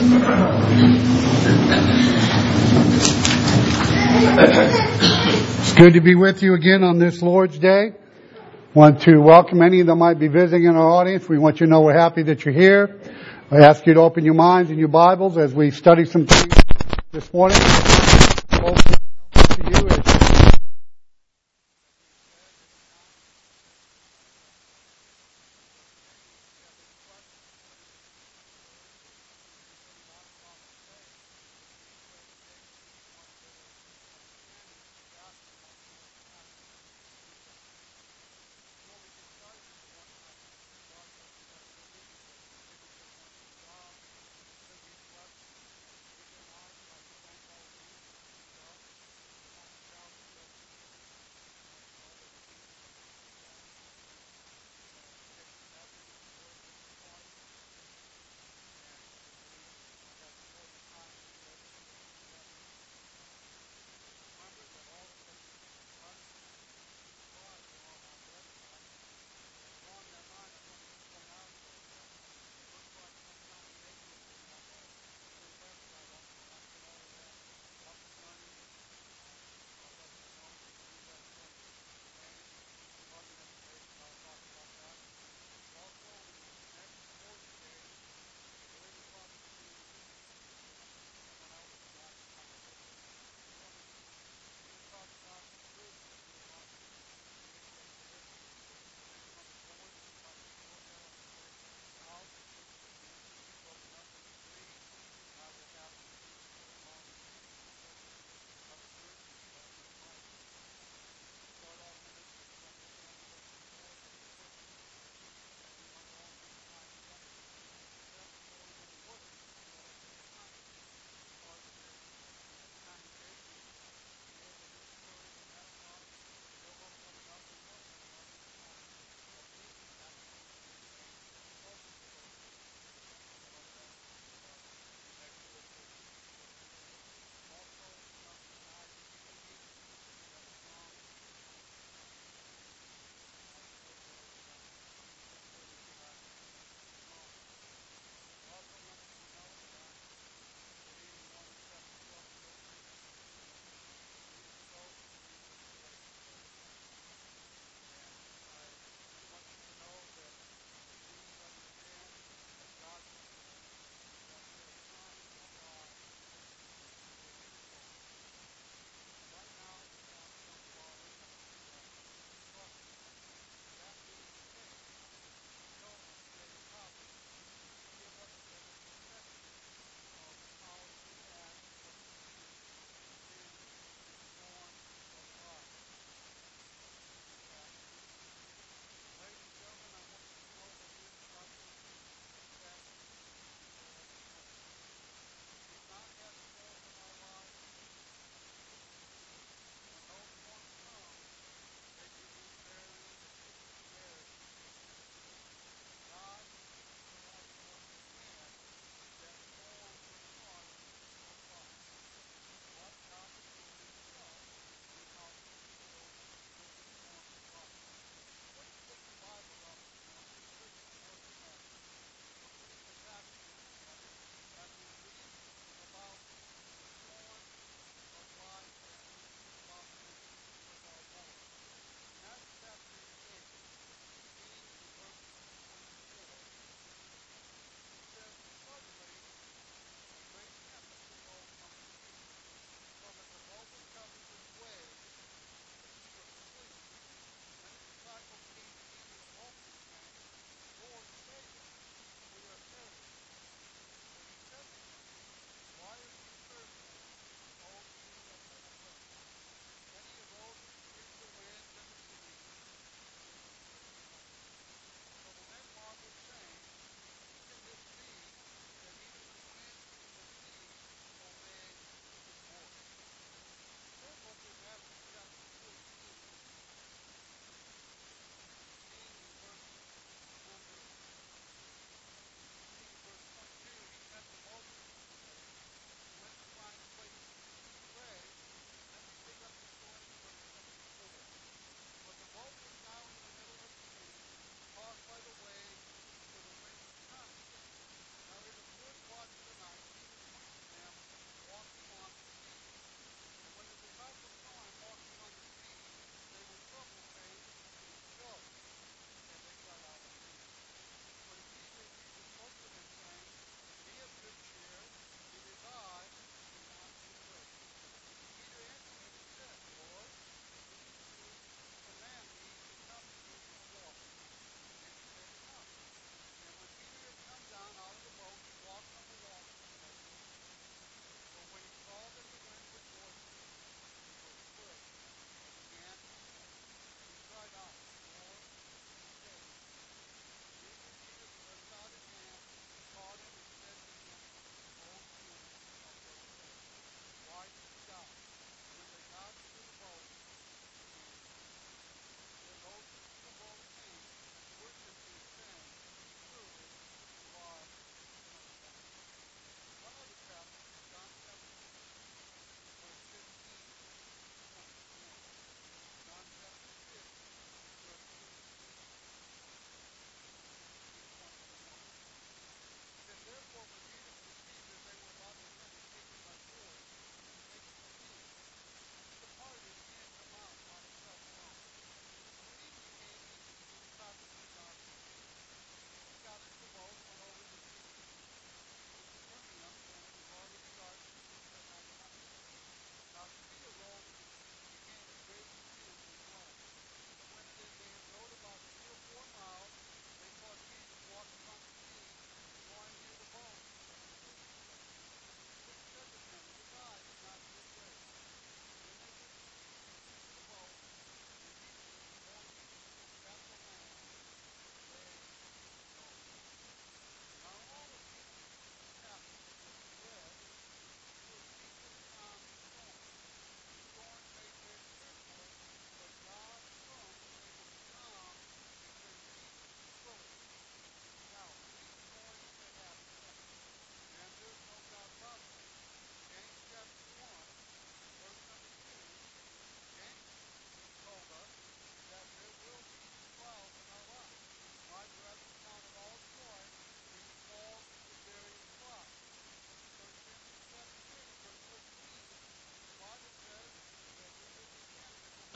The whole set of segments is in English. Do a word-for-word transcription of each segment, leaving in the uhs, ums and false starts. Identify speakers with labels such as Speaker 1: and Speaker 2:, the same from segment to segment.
Speaker 1: It's good to be with you again on this Lord's Day. Want to welcome any that might be visiting in our audience. We want you to know we're happy that you're here. I ask you to open your minds and your Bibles as we study some things this morning. Hopefully to you is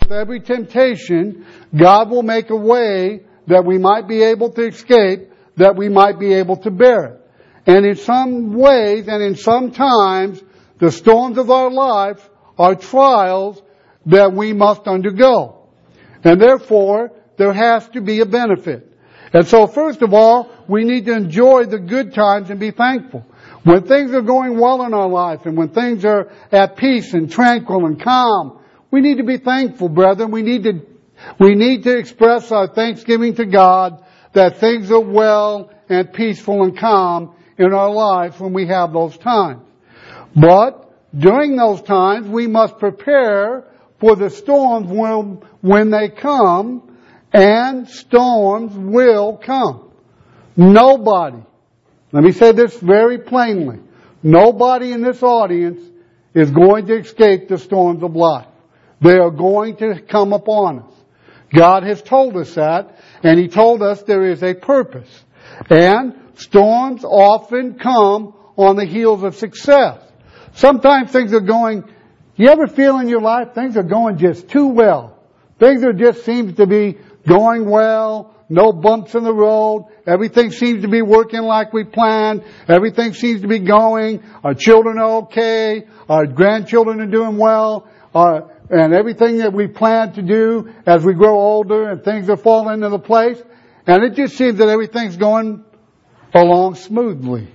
Speaker 1: with every temptation, God will make a way that we might be able to escape, that we might be able to bear it. And in some ways and in some times, the storms of our life are trials that we must undergo. And therefore, there has to be a benefit. And so first of all, we need to enjoy the good times and be thankful. When things are going well in our life and when things are at peace and tranquil and calm, we need to be thankful, brethren. We need to, we need to express our thanksgiving to God that things are well and peaceful and calm in our lives when we have those times. But during those times, we must prepare for the storms when, when they come, and storms will come. Nobody, let me say this very plainly, nobody in this audience is going to escape the storms of life. They are going to come upon us. God has told us that, and He told us there is a purpose. And storms often come on the heels of success. Sometimes things are going, you ever feel in your life things are going just too well? Things are just seems to be going well, no bumps in the road, everything seems to be working like we planned, everything seems to be going, our children are okay, our grandchildren are doing well, our, and everything that we plan to do as we grow older and things are falling into place, and it just seems that everything's going along smoothly.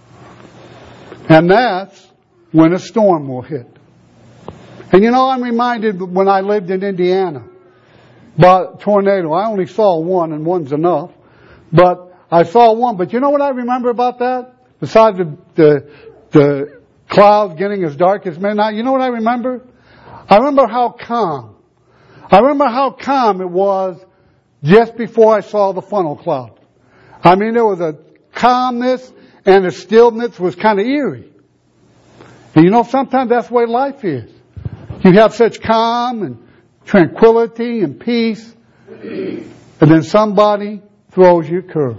Speaker 1: And that's when a storm will hit. And you know, I'm reminded when I lived in Indiana about tornado. I only saw one, and one's enough. But I saw one. But you know what I remember about that? Besides the the, the clouds getting as dark as midnight, you know what I remember? I remember how calm. I remember how calm it was just before I saw the funnel cloud. I mean, there was a calmness, and the stillness was kind of eerie. And you know, sometimes that's the way life is. You have such calm and tranquility and peace, and then somebody throws you a curve.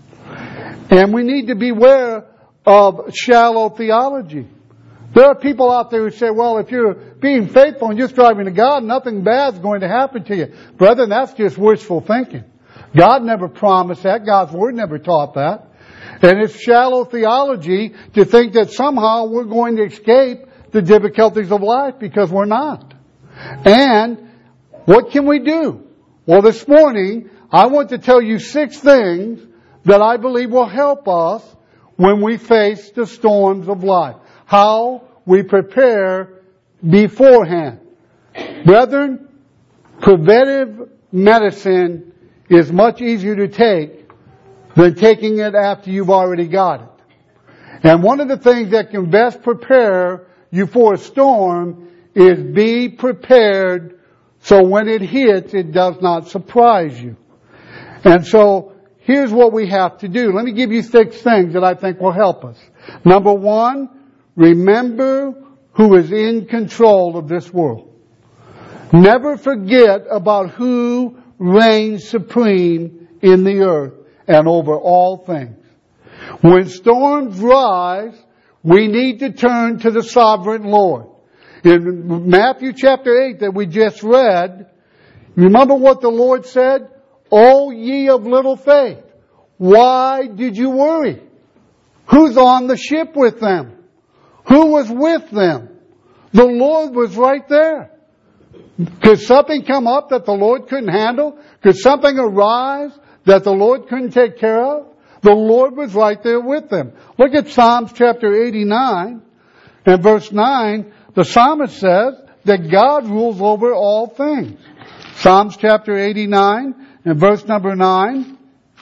Speaker 1: And we need to beware of shallow theology. There are people out there who say, well, if you're being faithful and just striving to God, nothing bad's going to happen to you. Brethren, that's just wishful thinking. God never promised that. God's Word never taught that. And it's shallow theology to think that somehow we're going to escape the difficulties of life, because we're not. And what can we do? Well, this morning, I want to tell you six things that I believe will help us when we face the storms of life. How we prepare beforehand. Brethren, preventive medicine is much easier to take than taking it after you've already got it. And one of the things that can best prepare you for a storm is be prepared so when it hits, it does not surprise you. And so, here's what we have to do. Let me give you six things that I think will help us. Number one, remember who is in control of this world. Never forget about who reigns supreme in the earth and over all things. When storms rise, we need to turn to the sovereign Lord. In Matthew chapter eight that we just read, remember what the Lord said? O ye of little faith, why did you worry? Who's on the ship with them? Who was with them? The Lord was right there. Could something come up that the Lord couldn't handle? Could something arise that the Lord couldn't take care of? The Lord was right there with them. Look at Psalms chapter eighty-nine and verse nine. The psalmist says that God rules over all things. Psalms chapter eighty-nine and verse number nine.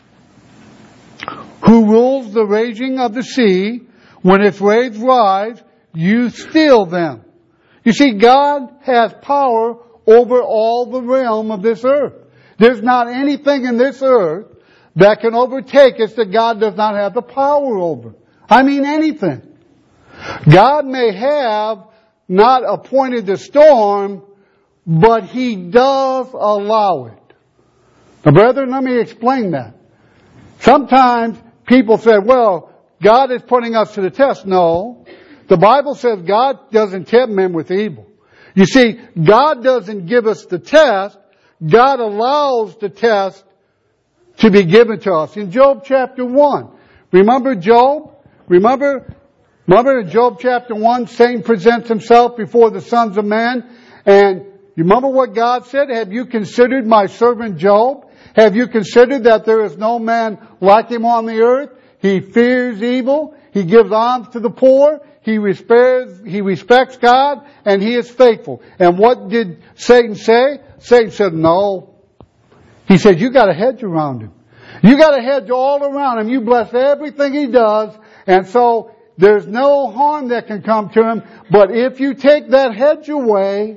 Speaker 1: Who rules the raging of the sea, when its waves rise, you still them. You see, God has power over all the realm of this earth. There's not anything in this earth that can overtake us that God does not have the power over. I mean anything. God may have not appointed the storm, but He does allow it. Now, brethren, let me explain that. Sometimes people say, well, God is putting us to the test. No. The Bible says God doesn't tempt men with evil. You see, God doesn't give us the test. God allows the test to be given to us. In Job chapter one, remember Job? Remember, remember in Job chapter one, Satan presents himself before the sons of men. And you remember what God said? Have you considered my servant Job? Have you considered that there is no man like him on the earth? He fears evil. He gives alms to the poor. He respects, he respects God, and he is faithful. And what did Satan say? Satan said, no. He said, you got a hedge around him. You got a hedge all around him. You bless everything he does. And so there's no harm that can come to him. But if you take that hedge away,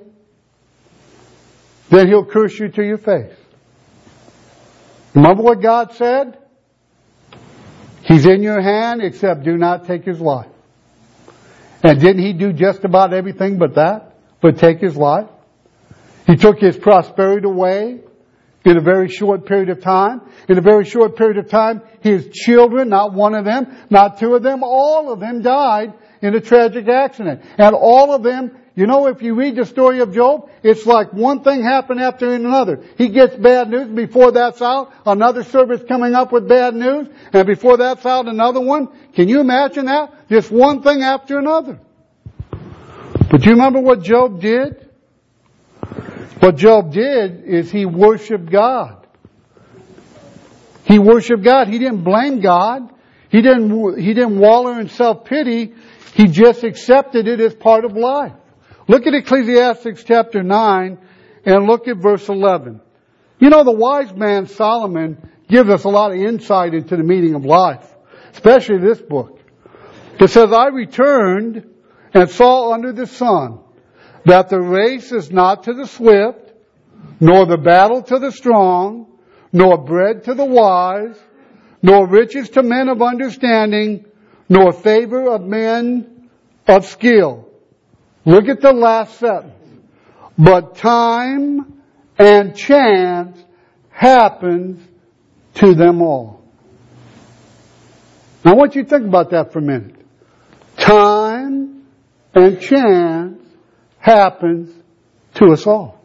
Speaker 1: then he'll curse you to your face. Remember what God said? He's in your hand, except do not take his life. And didn't he do just about everything but that? But take his life? He took his prosperity away in a very short period of time. In a very short period of time, his children, not one of them, not two of them, all of them died in a tragic accident. And all of them, you know, if you read the story of Job, it's like one thing happened after another. He gets bad news. Before that's out, another service coming up with bad news. And before that's out, another one. Can you imagine that? Just one thing after another. But do you remember what Job did? What Job did is he worshiped God. He worshiped God. He didn't blame God. He didn't, he didn't wallow in self-pity. He just accepted it as part of life. Look at Ecclesiastes chapter nine and look at verse eleven. You know, the wise man Solomon gives us a lot of insight into the meaning of life, especially this book. It says, I returned and saw under the sun that the race is not to the swift, nor the battle to the strong, nor bread to the wise, nor riches to men of understanding, nor favor of men of skill. Look at the last sentence. But time and chance happens to them all. Now I want you to think about that for a minute. Time and chance happens to us all.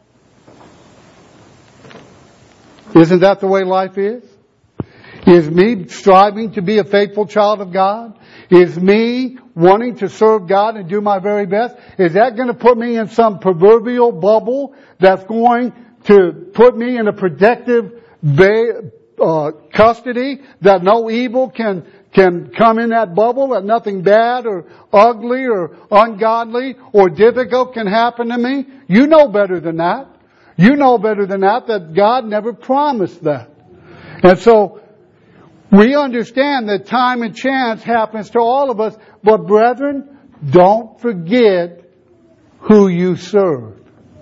Speaker 1: Isn't that the way life is? Is me striving to be a faithful child of God? Is me wanting to serve God and do my very best? Is that going to put me in some proverbial bubble that's going to put me in a protective ba- uh, custody that no evil can can come in that bubble, that nothing bad or ugly or ungodly or difficult can happen to me? You know better than that. You know better than that, that God never promised that. And so, we understand that time and chance happens to all of us, but brethren, don't forget who you serve.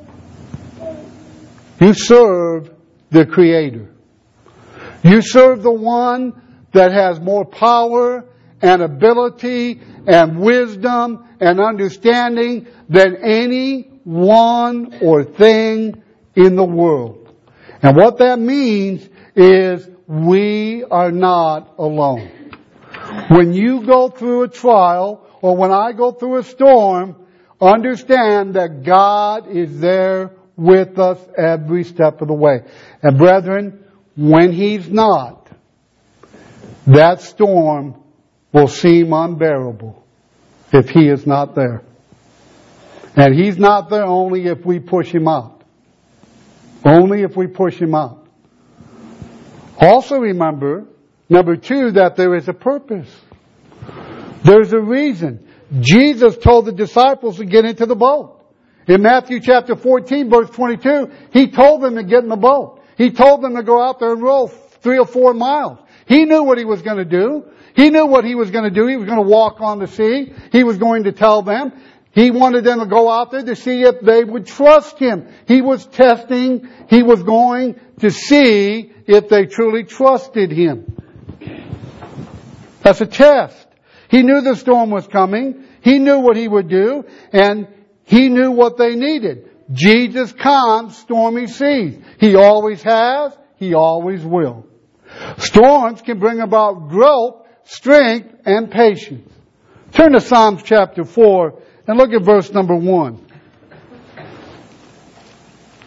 Speaker 1: You serve the Creator. You serve the one that has more power and ability and wisdom and understanding than any one or thing in the world. And what that means is we are not alone. When you go through a trial or when I go through a storm, understand that God is there with us every step of the way. And brethren, when He's not, that storm will seem unbearable if He is not there. And He's not there only if we push Him out. Only if we push Him out. Also remember, number two, that there is a purpose. There's a reason. Jesus told the disciples to get into the boat. In Matthew chapter fourteen, verse twenty-two, He told them to get in the boat. He told them to go out there and row three or four miles. He knew what He was going to do. He knew what He was going to do. He was going to walk on the sea. He was going to tell them. He wanted them to go out there to see if they would trust Him. He was testing. He was going to see if they truly trusted Him. That's a test. He knew the storm was coming. He knew what He would do. And He knew what they needed. Jesus calms stormy seas. He always has. He always will. Storms can bring about growth, strength, and patience. Turn to Psalms chapter four and look at verse number one.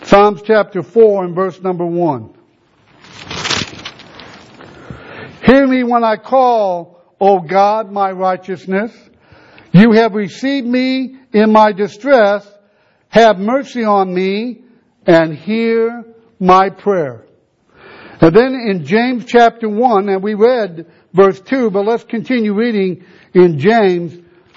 Speaker 1: Psalms chapter four and verse number one. Hear me when I call, O God, my righteousness. You have received me in my distress. Have mercy on me and hear my prayer. And then in James chapter one, and we read verse two, but let's continue reading in James.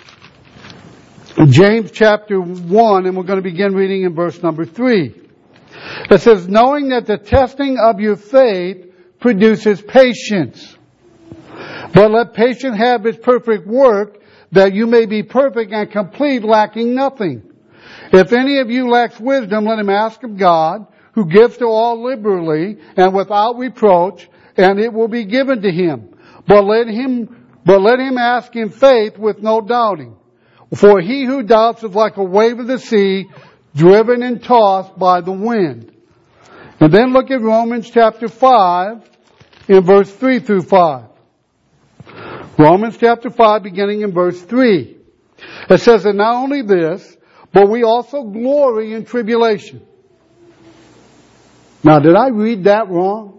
Speaker 1: James chapter one, and we're going to begin reading in verse number three. It says, knowing that the testing of your faith produces patience. But let patience have its perfect work, that you may be perfect and complete, lacking nothing. If any of you lacks wisdom, let him ask of God, who gives to all liberally and without reproach, and it will be given to him. But let him, but let him ask in faith with no doubting. For he who doubts is like a wave of the sea, driven and tossed by the wind. And then look at Romans chapter five, in verse three through five. Romans chapter five, beginning in verse three. It says, and not only this, but we also glory in tribulation. Now, did I read that wrong?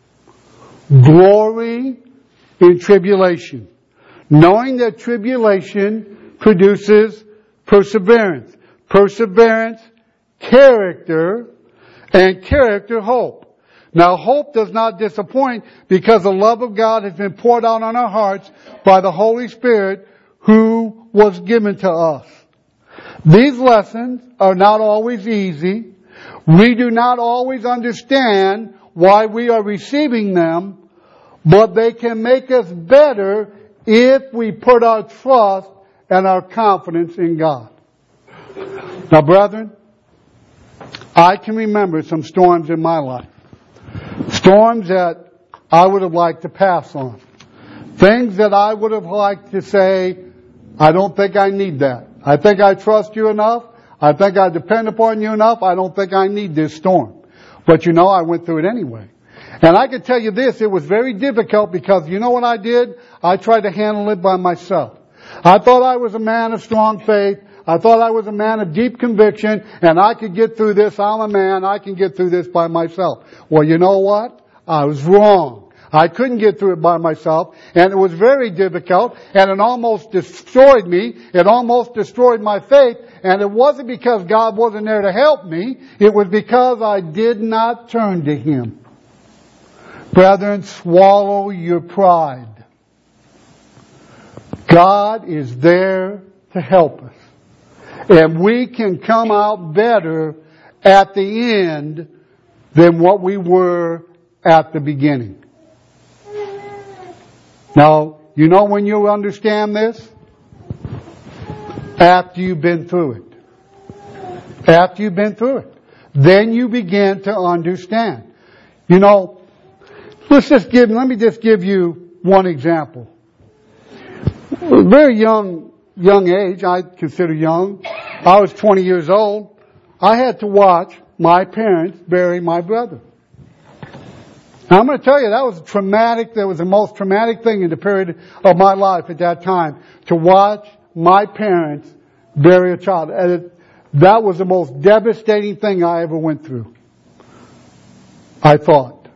Speaker 1: Glory in tribulation. Knowing that tribulation produces perseverance. Perseverance, character, and character, hope. Now, hope does not disappoint because the love of God has been poured out on our hearts by the Holy Spirit who was given to us. These lessons are not always easy. We do not always understand why we are receiving them, but they can make us better if we put our trust and our confidence in God. Now, brethren, I can remember some storms in my life. Storms that I would have liked to pass on. Things that I would have liked to say, I don't think I need that. I think I trust you enough. I think I depend upon you enough. I don't think I need this storm. But you know, I went through it anyway. And I can tell you this, it was very difficult because you know what I did? I tried to handle it by myself. I thought I was a man of strong faith. I thought I was a man of deep conviction, and I could get through this. I'm a man. I can get through this by myself. Well, you know what? I was wrong. I couldn't get through it by myself, and it was very difficult, and it almost destroyed me. It almost destroyed my faith, and it wasn't because God wasn't there to help me. It was because I did not turn to Him. Brethren, swallow your pride. God is there to help us. And we can come out better at the end than what we were at the beginning. Now, you know when you understand this? After you've been through it. After you've been through it. Then you begin to understand. You know, let's just give, let me just give you one example. A very young, young age, I consider young. I was twenty years old. I had to watch my parents bury my brother. Now, I'm going to tell you, that was traumatic. That was the most traumatic thing in the period of my life at that time, to watch my parents bury a child. And it, that was the most devastating thing I ever went through. I thought.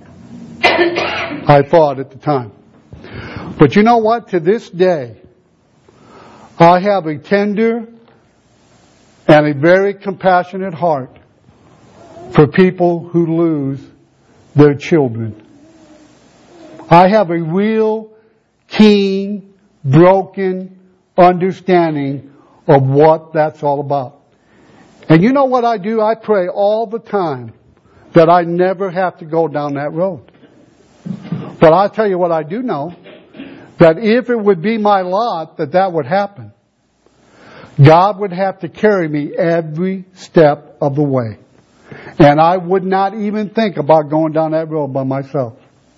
Speaker 1: I thought at the time. But you know what? To this day, I have a tender and a very compassionate heart for people who lose their children. I have a real keen, broken understanding of what that's all about. And you know what I do? I pray all the time that I never have to go down that road. But I'll tell you what I do know, that if it would be my lot that that would happen, God would have to carry me every step of the way. And I would not even think about going down that road by myself.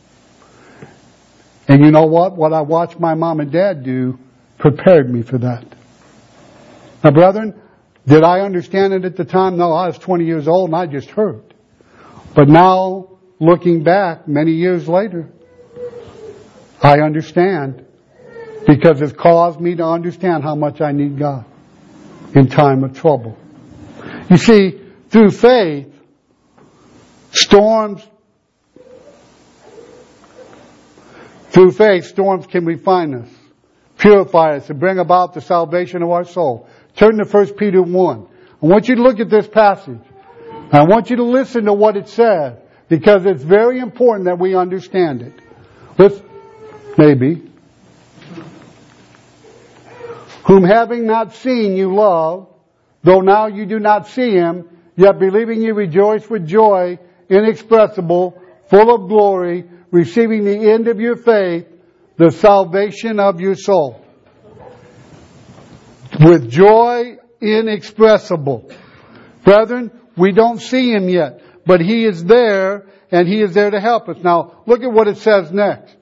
Speaker 1: And you know what? What I watched my mom and dad do prepared me for that. Now, brethren, did I understand it at the time? No, I was twenty years old and I just heard. But now, looking back many years later, I understand, because it's caused me to understand how much I need God in time of trouble. You see, through faith, Storms, through faith, storms can refine us, purify us, and bring about the salvation of our soul. Turn to First Peter one. I want you to look at this passage. I want you to listen to what it says, because it's very important that we understand it. Let's, maybe. Whom having not seen you love, though now you do not see Him, yet believing you rejoice with joy inexpressible, full of glory, receiving the end of your faith, the salvation of your soul. With joy inexpressible. Brethren, we don't see Him yet, but He is there, and He is there to help us. Now, look at what it says next.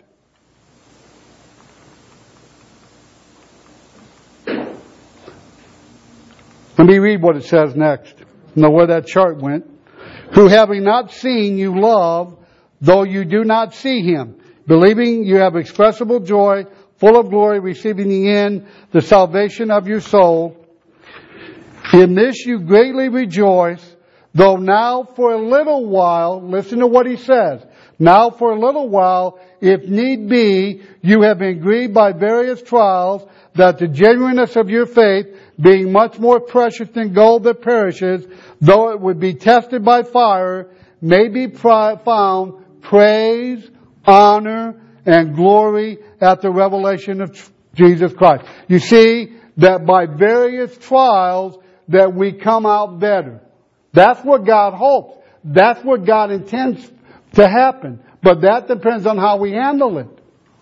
Speaker 1: Let me read what it says next. Know where that chart went. Who having not seen you love, though you do not see Him, believing you have expressible joy, full of glory, receiving the end, the salvation of your soul. In this you greatly rejoice, though now for a little while, listen to what he says, now for a little while, if need be, you have been grieved by various trials, that the genuineness of your faith, being much more precious than gold that perishes, though it would be tested by fire, may be found praise, honor, and glory at the revelation of Jesus Christ. You see that by various trials that we come out better. That's what God hopes. That's what God intends to happen. But that depends on how we handle it.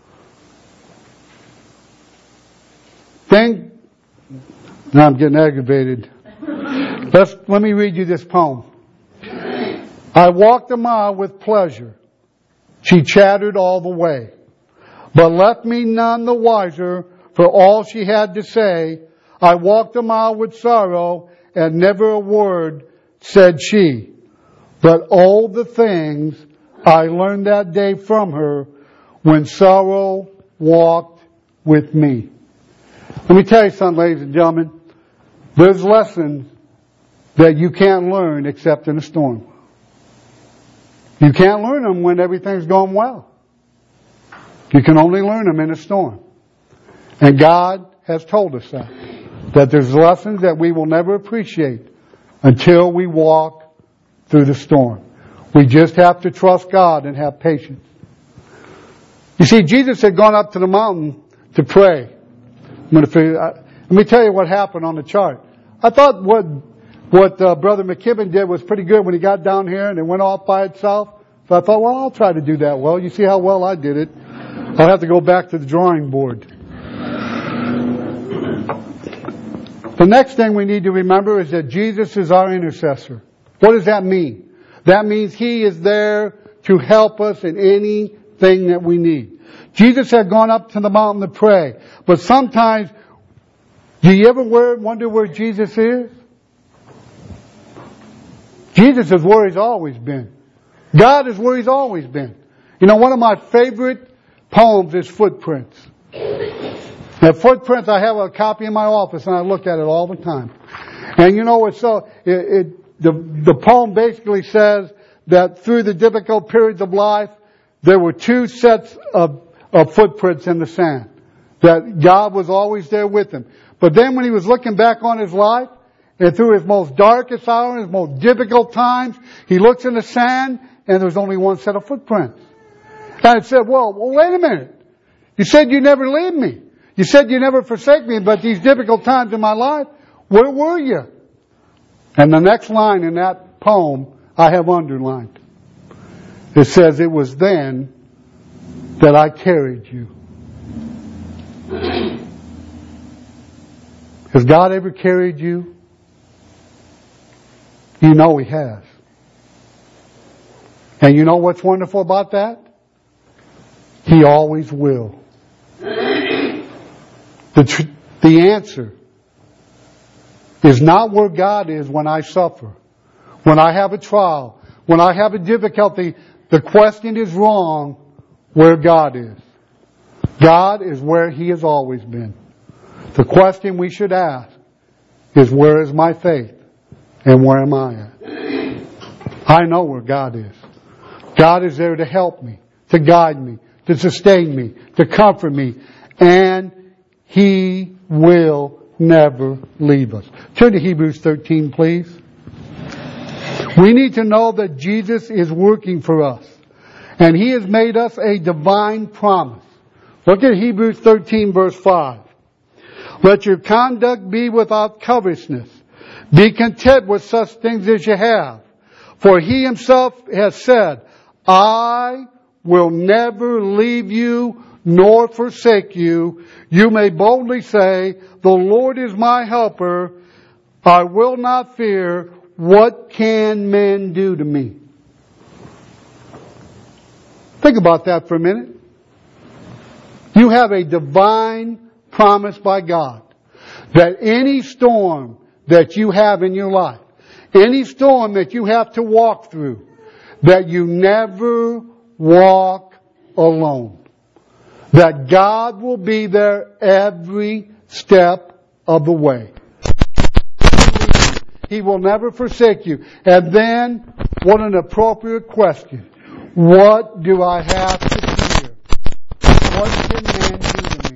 Speaker 1: Thing, now I'm getting aggravated. Let's, let me read you this poem. I walked a mile with pleasure. She chattered all the way, but left me none the wiser for all she had to say. I walked a mile with sorrow, and never a word said she. But all the things I learned that day from her, when sorrow walked with me. Let me tell you something, ladies and gentlemen. There's lessons that you can't learn except in a storm. You can't learn them when everything's going well. You can only learn them in a storm. And God has told us that. That there's lessons that we will never appreciate until we walk through the storm. We just have to trust God and have patience. You see, Jesus had gone up to the mountain to pray. I'm going to figure, uh, let me tell you what happened on the chart. I thought what what uh, Brother McKibben did was pretty good when he got down here and it went off by itself. So I thought, well, I'll try to do that well. You see how well I did it. I'll have to go back to the drawing board. The next thing we need to remember is that Jesus is our intercessor. What does that mean? That means He is there to help us in anything that we need. Jesus had gone up to the mountain to pray. But sometimes, do you ever wonder where Jesus is? Jesus is where He's always been. God is where He's always been. You know, one of my favorite poems is Footprints. Now, Footprints, I have a copy in my office and I look at it all the time. And you know, it's so, it, it, the, the poem basically says that through the difficult periods of life, there were two sets of, of footprints in the sand. That God was always there with him. But then when he was looking back on his life, and through his most darkest hour, his most difficult times, he looks in the sand and there's only one set of footprints. And it said, well, well, wait a minute. You said you never leave me. You said you never forsake me, but these difficult times in my life, where were you? And the next line in that poem I have underlined. It says, it was then that I carried you. Has God ever carried you? You know He has. And you know what's wonderful about that? He always will. The, tr- the answer is not where God is when I suffer. When I have a trial. When I have a difficulty. The question is wrong where God is. God is where He has always been. The question we should ask is, where is my faith? And where am I at? I know where God is. God is there to help me, to guide me, to sustain me, to comfort me. And He will never leave us. Turn to Hebrews thirteen, please. We need to know that Jesus is working for us. And He has made us a divine promise. Look at Hebrews thirteen, verse five. Let your conduct be without covetousness. Be content with such things as you have. For He Himself has said, I will never leave you nor forsake you. You may boldly say, the Lord is my helper. I will not fear. What can men do to me? Think about that for a minute. You have a divine promise by God that any storm that you have in your life, any storm that you have to walk through, that you never walk alone. That God will be there every step of the way. He will never forsake you. And then, what an appropriate question. What do I have to fear? What can man do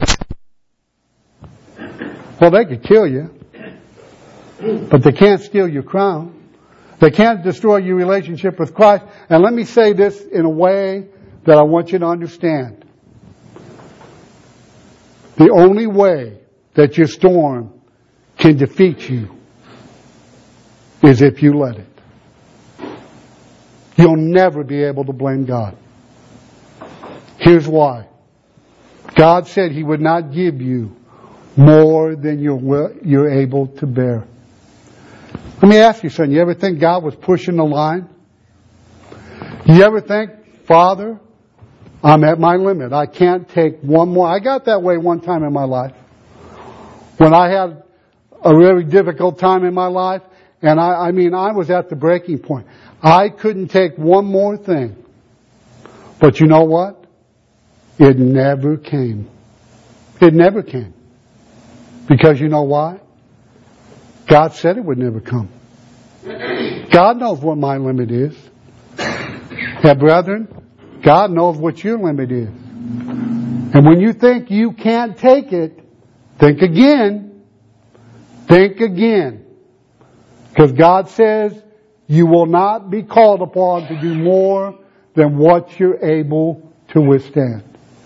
Speaker 1: to me? Well, they could kill you. But they can't steal your crown. They can't destroy your relationship with Christ. And let me say this in a way that I want you to understand. The only way that your storm can defeat you is if you let it. You'll never be able to blame God. Here's why. God said He would not give you more than you're, you're able to bear. Let me ask you something. You ever think God was pushing the line? You ever think, Father, I'm at my limit. I can't take one more. I got that way one time in my life. When I had a very difficult time in my life, and I, I mean, I was at the breaking point. I couldn't take one more thing. But you know what? It never came. It never came. Because you know why? God said it would never come. God knows what my limit is. And brethren, God knows what your limit is. And when you think you can't take it, think again. Think again. Because God says you will not be called upon to do more than what you're able to withstand.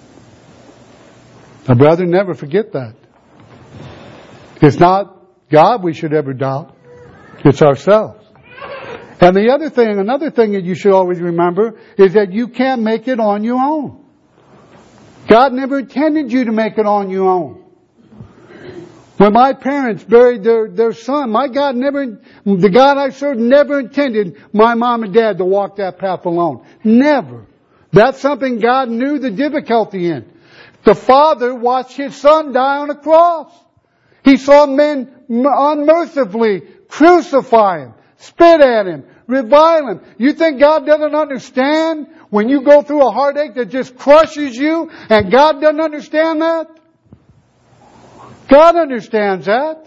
Speaker 1: Now, brethren, never forget that. It's not God we should ever doubt. It's ourselves. And the other thing, another thing that you should always remember is that you can't make it on your own. God never intended you to make it on your own. When my parents buried their, their son, my God never, the God I serve never intended my mom and dad to walk that path alone. Never. That's something God knew the difficulty in. The Father watched His Son die on a cross. He saw men unmercifully crucify Him, spit at Him, revile Him. You think God doesn't understand when you go through a heartache that just crushes you and God doesn't understand that? God understands that.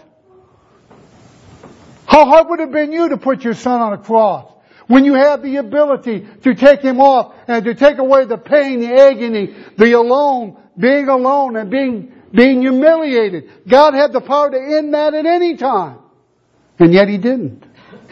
Speaker 1: How hard would it have been you to put your son on a cross when you had the ability to take him off and to take away the pain, the agony, the alone, being alone and being being humiliated? God had the power to end that at any time. And yet He didn't.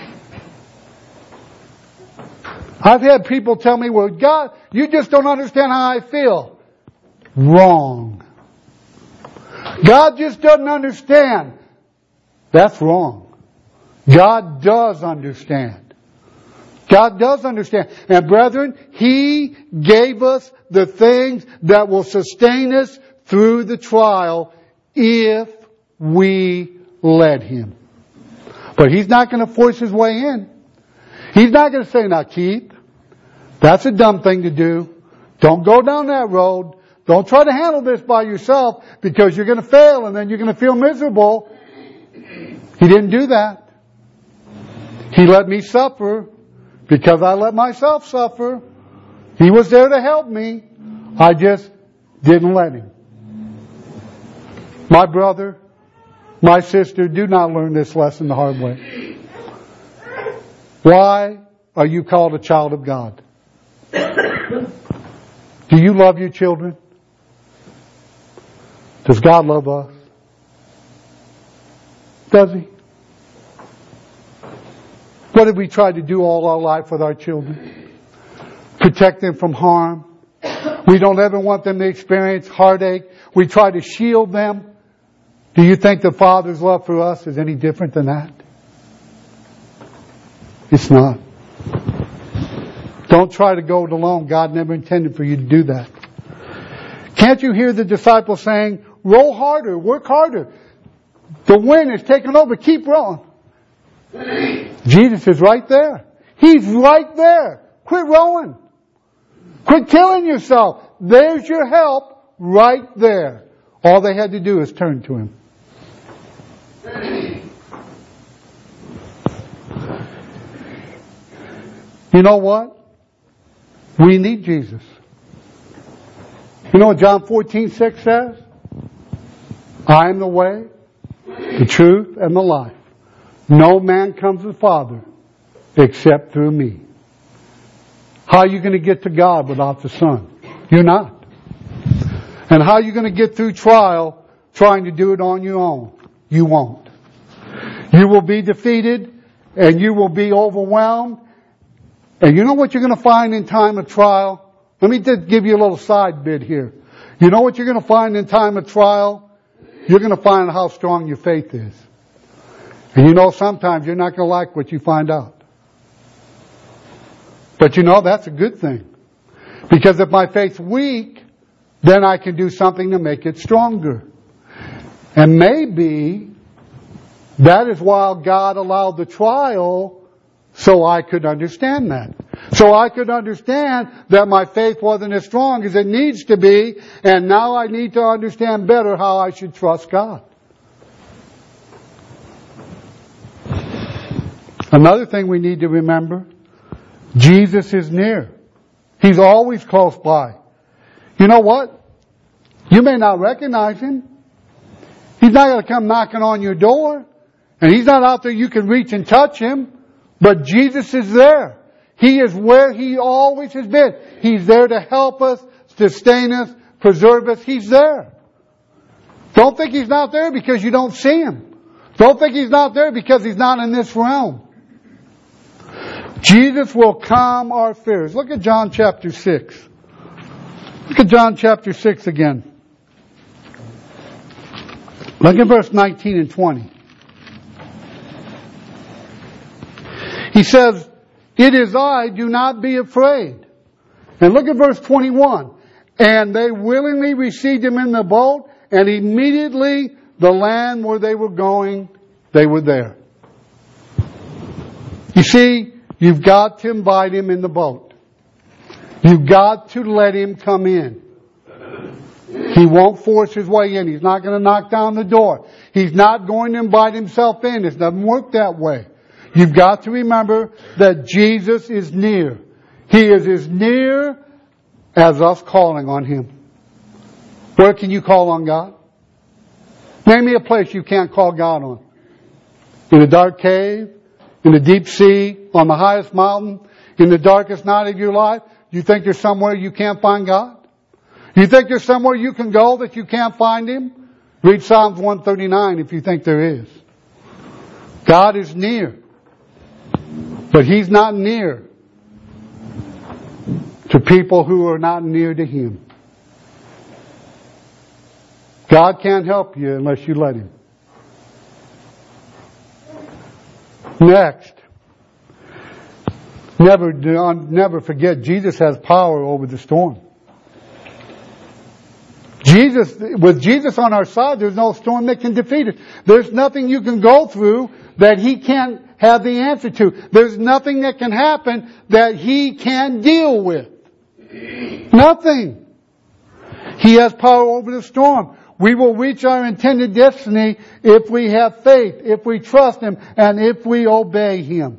Speaker 1: I've had people tell me, well, God, you just don't understand how I feel. Wrong. God just doesn't understand. That's wrong. God does understand. God does understand. And brethren, He gave us the things that will sustain us through the trial if we let Him. But He's not going to force His way in. He's not going to say, now keep. That's a dumb thing to do. Don't go down that road. Don't try to handle this by yourself because you're going to fail and then you're going to feel miserable. He didn't do that. He let me suffer because I let myself suffer. He was there to help me. I just didn't let Him. My brother, my sister, do not learn this lesson the hard way. Why are you called a child of God? Do you love your children? Does God love us? Does He? What have we tried to do all our life with our children? Protect them from harm. We don't ever want them to experience heartache. We try to shield them. Do you think the Father's love for us is any different than that? It's not. Don't try to go it alone. God never intended for you to do that. Can't you hear the disciples saying, row harder, work harder. The wind is taking over. Keep rowing. Jesus is right there. He's right there. Quit rowing. Quit killing yourself. There's your help right there. All they had to do is turn to Him. You know what? We need Jesus. You know what John fourteen six says? I am the way, the truth, and the life. No man comes to the Father except through me. How are you going to get to God without the Son? You're not. And how are you going to get through trial trying to do it on your own? You won't. You will be defeated and you will be overwhelmed. And you know what you're going to find in time of trial? Let me just give you a little side bit here. You know what you're going to find in time of trial? You're going to find how strong your faith is. And you know sometimes you're not going to like what you find out. But you know that's a good thing. Because if my faith's weak, then I can do something to make it stronger. And maybe that is why God allowed the trial, so I could understand that. So I could understand that my faith wasn't as strong as it needs to be, and now I need to understand better how I should trust God. Another thing we need to remember, Jesus is near. He's always close by. You know what? You may not recognize Him. He's not going to come knocking on your door. And He's not out there you can reach and touch Him. But Jesus is there. He is where He always has been. He's there to help us, sustain us, preserve us. He's there. Don't think He's not there because you don't see Him. Don't think He's not there because He's not in this realm. Jesus will calm our fears. Look at John chapter six. Look at John chapter six again. Look at verse nineteen and twenty. He says, it is I, do not be afraid. And look at verse twenty-one. And they willingly received Him in the boat, and immediately the land where they were going, they were there. You see, you've got to invite Him in the boat. You've got to let Him come in. He won't force His way in. He's not going to knock down the door. He's not going to invite Himself in. It doesn't work that way. You've got to remember that Jesus is near. He is as near as us calling on Him. Where can you call on God? Name me a place you can't call God on. In a dark cave, in the deep sea, on the highest mountain, in the darkest night of your life. You think there's somewhere you can't find God? You think there's somewhere you can go that you can't find Him? Read Psalms one thirty-nine if you think there is. God is near. But He's not near to people who are not near to Him. God can't help you unless you let Him. Next. Never, never forget, Jesus has power over the storm. Jesus, with Jesus on our side, there's no storm that can defeat it. There's nothing you can go through that He can't have the answer to. There's nothing that can happen that He can't deal with. Nothing. He has power over the storm. We will reach our intended destiny if we have faith, if we trust Him, and if we obey Him.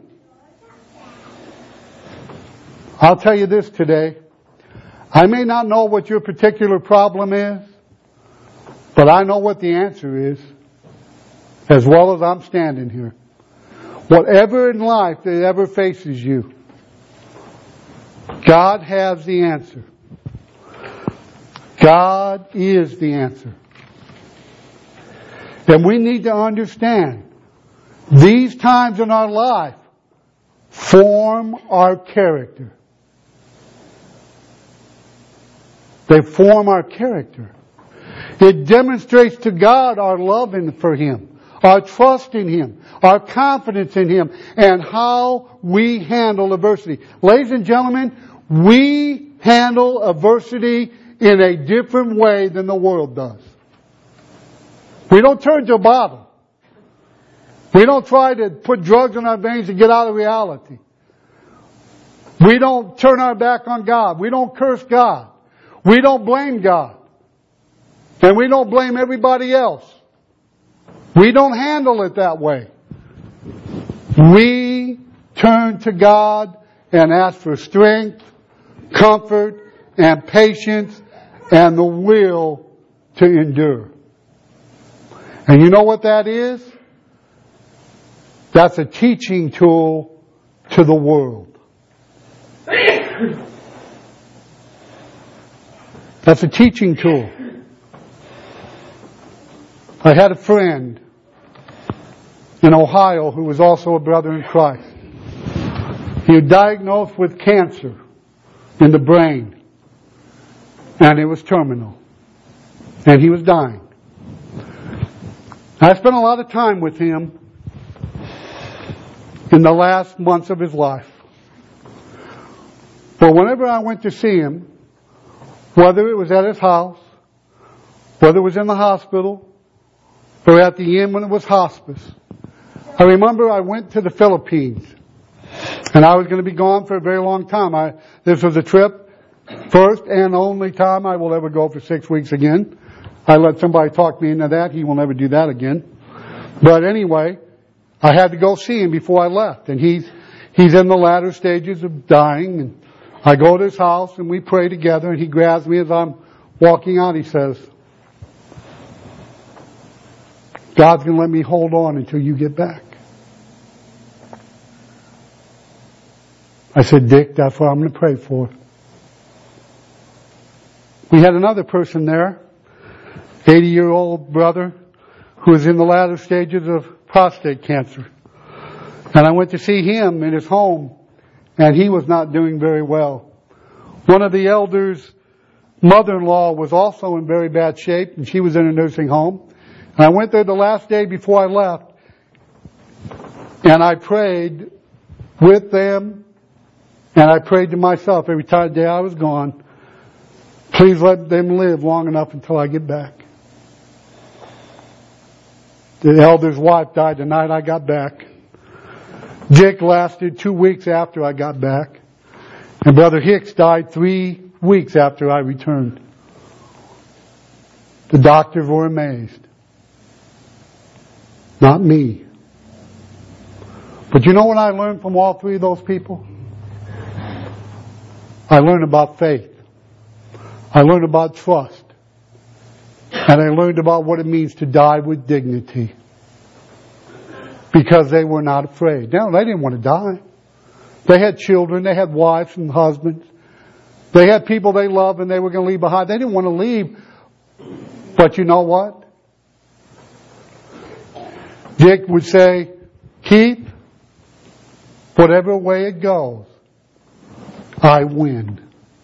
Speaker 1: I'll tell you this today. I may not know what your particular problem is, but I know what the answer is, as well as I'm standing here. Whatever in life that ever faces you, God has the answer. God is the answer. And we need to understand these times in our life form our character. They form our character. It demonstrates to God our love for Him, our trust in Him, our confidence in Him, and how we handle adversity. Ladies and gentlemen, we handle adversity in a different way than the world does. We don't turn to a bottle. We don't try to put drugs in our veins to get out of reality. We don't turn our back on God. We don't curse God. We don't blame God. And we don't blame everybody else. We don't handle it that way. We turn to God and ask for strength, comfort, and patience, and the will to endure. And you know what that is? That's a teaching tool to the world. That's a teaching tool. I had a friend in Ohio who was also a brother in Christ. He was diagnosed with cancer in the brain, and it was terminal, and he was dying. I spent a lot of time with him in the last months of his life. But whenever I went to see him, whether it was at his house, whether it was in the hospital, or at the inn when it was hospice, I remember I went to the Philippines, and I was going to be gone for a very long time. I, this was a trip, first and only time I will ever go for six weeks again. I let somebody talk me into that. He will never do that again. But anyway, I had to go see him before I left, and he's he's in the latter stages of dying. And I go to his house, and we pray together, and he grabs me as I'm walking out. He says, God's going to let me hold on until you get back. I said, Dick, that's what I'm going to pray for. We had another person there, eighty-year-old brother, who was in the latter stages of prostate cancer. And I went to see him in his home, and he was not doing very well. One of the elders' mother-in-law was also in very bad shape, and she was in a nursing home. And I went there the last day before I left, and I prayed with them, and I prayed to myself every time day I was gone, please let them live long enough until I get back. The elder's wife died the night I got back. Dick lasted two weeks after I got back. And Brother Hicks died three weeks after I returned. The doctors were amazed. Not me. But you know what I learned from all three of those people? I learned about faith. I learned about trust. And I learned about what it means to die with dignity. Because they were not afraid. No, they didn't want to die. They had children, they had wives and husbands. They had people they loved and they were going to leave behind. They didn't want to leave. But you know what? Dick would say, Keith, whatever way it goes, I win.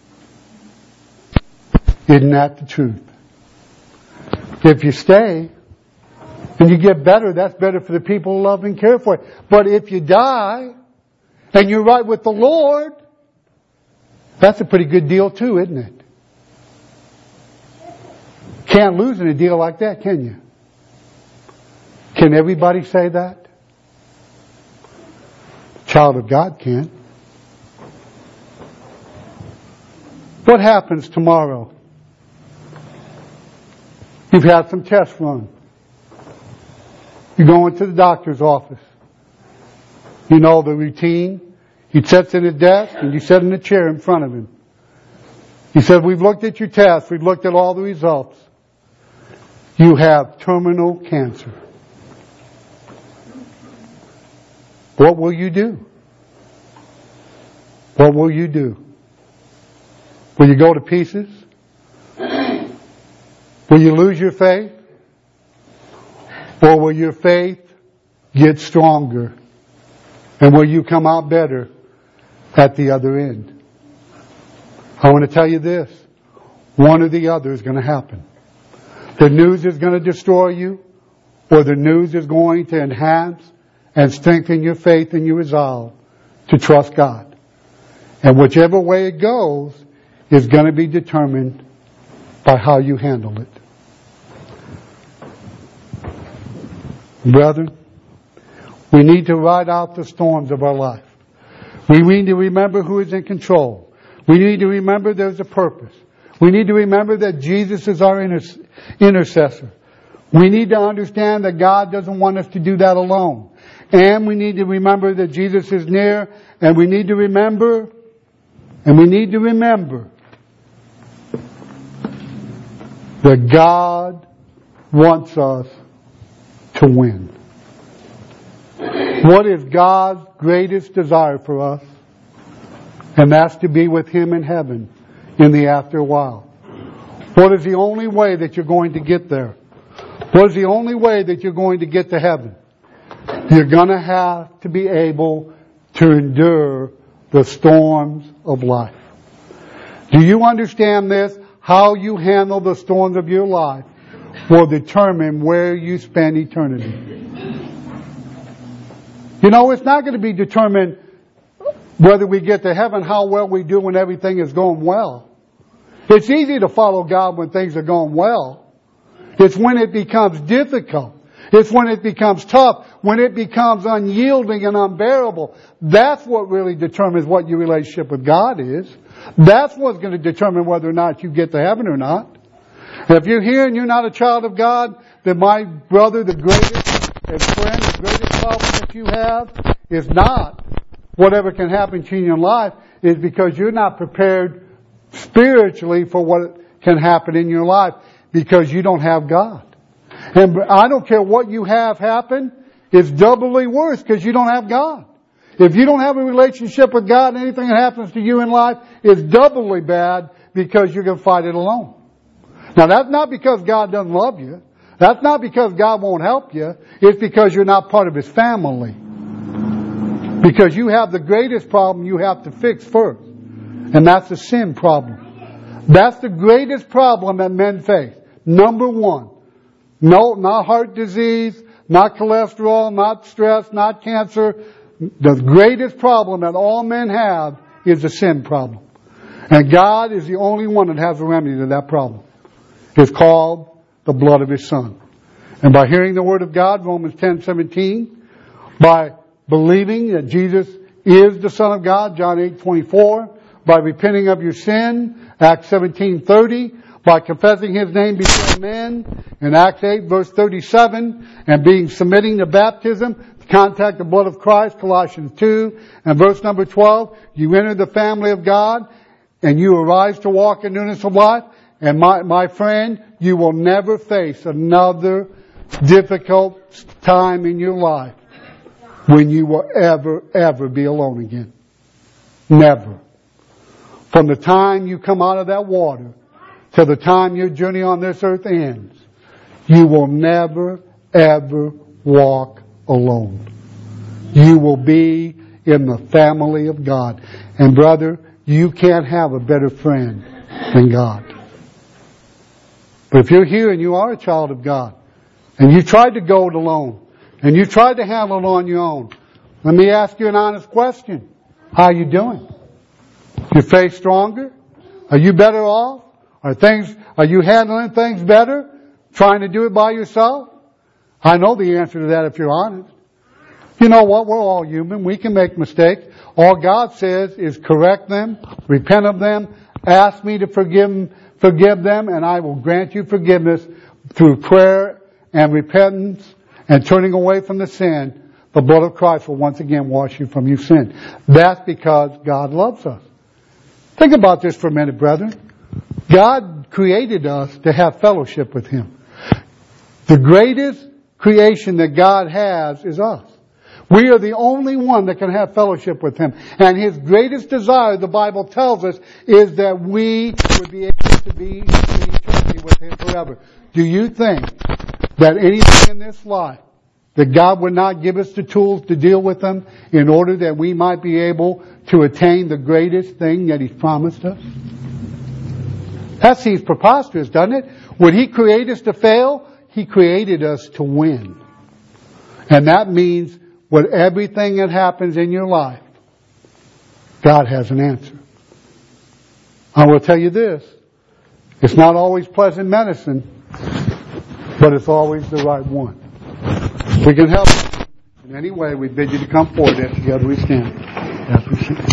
Speaker 1: Isn't that the truth? If you stay and you get better, that's better for the people who love and care for you. But if you die and you're right with the Lord, that's a pretty good deal too, isn't it? Can't lose in a deal like that, can you? Can everybody say that? Child of God can. What happens tomorrow? You've had some tests run. You go into the doctor's office. You know the routine. He sits in his desk and you sit in a chair in front of him. He said, we've looked at your tests. We've looked at all the results. You have terminal cancer. What will you do? What will you do? Will you go to pieces? Will you lose your faith? Or will your faith get stronger? And will you come out better at the other end? I want to tell you this. One or the other is going to happen. The news is going to destroy you, or the news is going to enhance and strengthen your faith and your resolve to trust God. And whichever way it goes is going to be determined by how you handle it. Brethren, we need to ride out the storms of our life. We need to remember who is in control. We need to remember there's a purpose. We need to remember that Jesus is our inter- intercessor. We need to understand that God doesn't want us to do that alone. And we need to remember that Jesus is near. And we need to remember, and we need to remember that God wants us to win. What is God's greatest desire for us? And that's to be with Him in heaven in the after while. What is the only way that you're going to get there? What is the only way that you're going to get to heaven? You're going to have to be able to endure the storms of life. Do you understand this? How you handle the storms of your life will determine where you spend eternity. You know, it's not going to be determined whether we get to heaven, how well we do when everything is going well. It's easy to follow God when things are going well. It's when it becomes difficult. It's when it becomes tough. When it becomes unyielding and unbearable. That's what really determines what your relationship with God is. That's what's going to determine whether or not you get to heaven or not. If you're here and you're not a child of God, then my brother, the greatest and friend, the greatest problem that you have is not whatever can happen to you in your life, is because you're not prepared spiritually for what can happen in your life because you don't have God. And I don't care what you have happen, it's doubly worse because you don't have God. If you don't have a relationship with God, anything that happens to you in life is doubly bad because you're going to fight it alone. Now that's not because God doesn't love you. That's not because God won't help you. It's because you're not part of His family. Because you have the greatest problem you have to fix first. And that's the sin problem. That's the greatest problem that men face. Number one. No, not heart disease, not cholesterol, not stress, not cancer. The greatest problem that all men have is the sin problem. And God is the only one that has a remedy to that problem. It's called the blood of His Son. And by hearing the Word of God, Romans ten seventeen, by believing that Jesus is the Son of God, John eight twenty-four, by repenting of your sin, Acts seventeen thirty, by confessing His name before men, in Acts eight verse thirty-seven, and being submitting to baptism, to contact the blood of Christ, Colossians two, and verse number twelve, you enter the family of God, and you arise to walk in newness of life. And my, my friend, you will never face another difficult time in your life when you will ever, ever be alone again. Never. From the time you come out of that water to the time your journey on this earth ends, you will never, ever walk alone. You will be in the family of God. And brother, you can't have a better friend than God. But if you're here and you are a child of God, and you tried to go it alone, and you tried to handle it on your own, let me ask you an honest question. How are you doing? Your faith stronger? Are you better off? Are things, are you handling things better? Trying to do it by yourself? I know the answer to that if you're honest. You know what? We're all human. We can make mistakes. All God says is correct them, repent of them, ask me to forgive them, forgive them, and I will grant you forgiveness through prayer and repentance and turning away from the sin. The blood of Christ will once again wash you from your sin. That's because God loves us. Think about this for a minute, brethren. God created us to have fellowship with Him. The greatest creation that God has is us. We are the only one that can have fellowship with Him. And His greatest desire, the Bible tells us, is that we would be able to be in eternity with Him forever. Do you think that anything in this life, that God would not give us the tools to deal with them in order that we might be able to attain the greatest thing that He's promised us? That seems preposterous, doesn't it? Would He create us to fail? He created us to win. And that means with everything that happens in your life, God has an answer. I will tell you this. It's not always pleasant medicine, but it's always the right one. If we can help you in any way, we bid you to come forward as together we stand. As we sing.